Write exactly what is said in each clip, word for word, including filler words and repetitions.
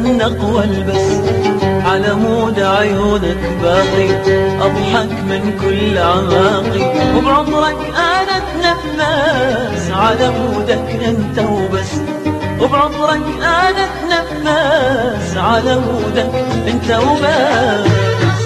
أتأنق والبس على مود عيونك باقي، أضحك من كل أعماقي، وبعمرك أنا أتنفس على مودك أنت وبس، وبعمرك أنا أتنفس على مودك أنت وبس.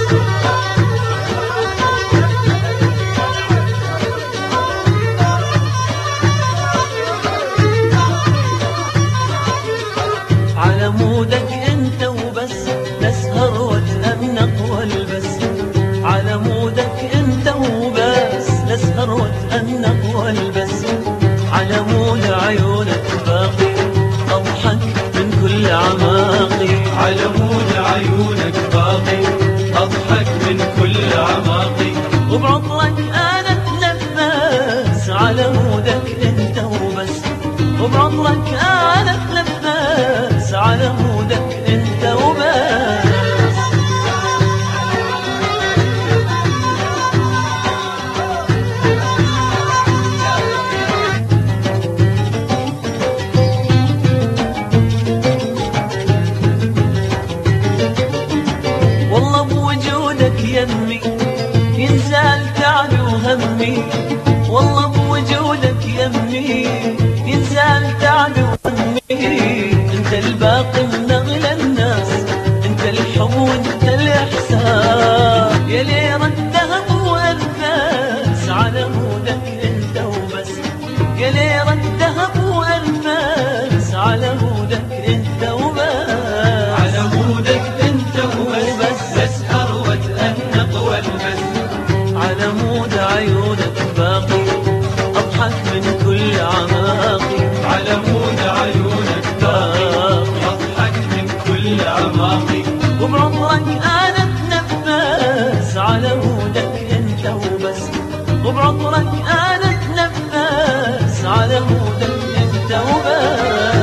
على مودك انت وبس نسهر واتأنق والبس، على مودك انت وبس نسهر واتأنق والبس، على مود عيونك باقي اضحك من كل اعماقي، على مود عيونك باقي اضحك من كل اعماقي، وبعطرك انا اتنفس على مودك انت وبس، وبعطرك انا اتنفس على مودك انت وبس. والله بوجودك يمي ينزال تعبي وهمي، والله بوجودك يمي ينزال تعبي وهمي، انت الباقي من اغلى الناس، انت الحب وانت الاحساس، يا ليرة الذهب والفاس على مودك انت وبس، يا ليرة الذهب والفاس على مودك انت وبس، على مودك انت وبس بسهر واتأنق والبس، على مود عيونك باقي اضحك من كل اعماقي، على مود عيونك باقي اضحك من كل اعماقي، وبعمرك انا اتنفس على مودك انت وبس، وبعمرك انا اتنفس على مودك انت وبس.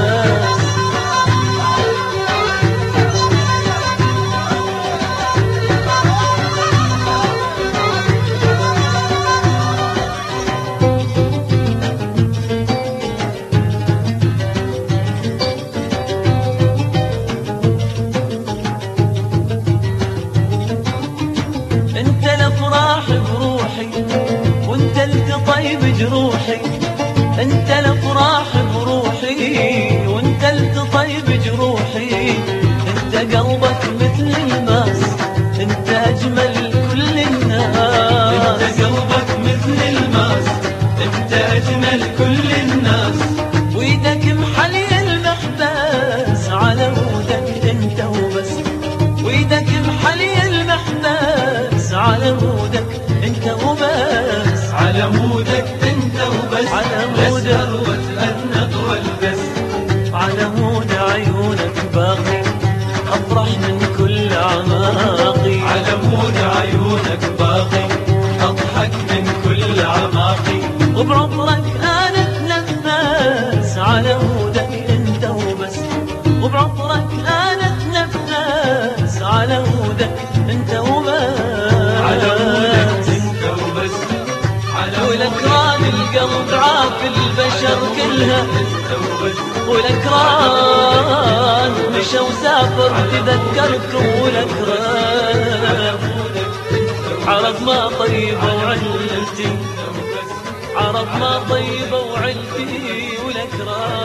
انت الافراح بروحي وانت التطيب جروحي، انت الافراح بروحي وانت التطيب جروحي، انت قلبك مثل الماس انت اجمل كل الناس، انت قلبك مثل الماس انت اجمل كل الناس، وايدك محلي المحباس على مودك انت وبس، وايدك محلي المحباس على مودك انت وبس، على مودك انت وبس على مودك اسهر واتأنق والبس، على مود عيونك باقي افرح من كل اعماقي، على مود عيونك باقي اضحك من كل اعماقي، وبعمرك انا اتنفس على مودك انت وبس، وبعمرك انا اتنفس على مودك انت وبس، على مودك انت وبس، على ولكران القلب عاف البشر كلها، انت وبس، ولكران مشى وسافر تذكركم، ولكران عرف ما طيبة وعلتي، عرف ما طيبة وعلتي، ولكران